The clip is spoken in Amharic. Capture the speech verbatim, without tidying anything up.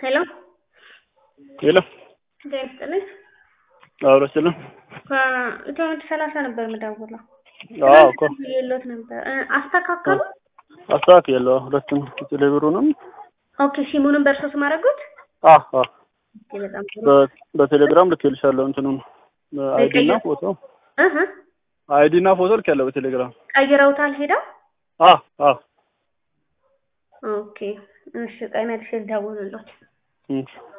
ሄሎ ሄሎ ደህና አውራ ሰላም ከኢትዮመድ ሰላሳ ነበር የምደውለው። አዎ እኮ የሎት ነበር አስተካከሉ። አስተካክያለሁ ሁለቱም ቴሌብሩንም ኦኬ ሲሙንም በርሶ ስማረጉት አዎ አዎ በቴሌግራም ልኬልሻለሁ እንትኑን አይዲና ፎቶ እህ አይዲና ፎቶ ልኬያለሁ በቴሌግራም ቀይረውታል ሄደው አዎ አዎ ኦኬ እሺ ቀይ መልሼ ልደውልልዎት እሺ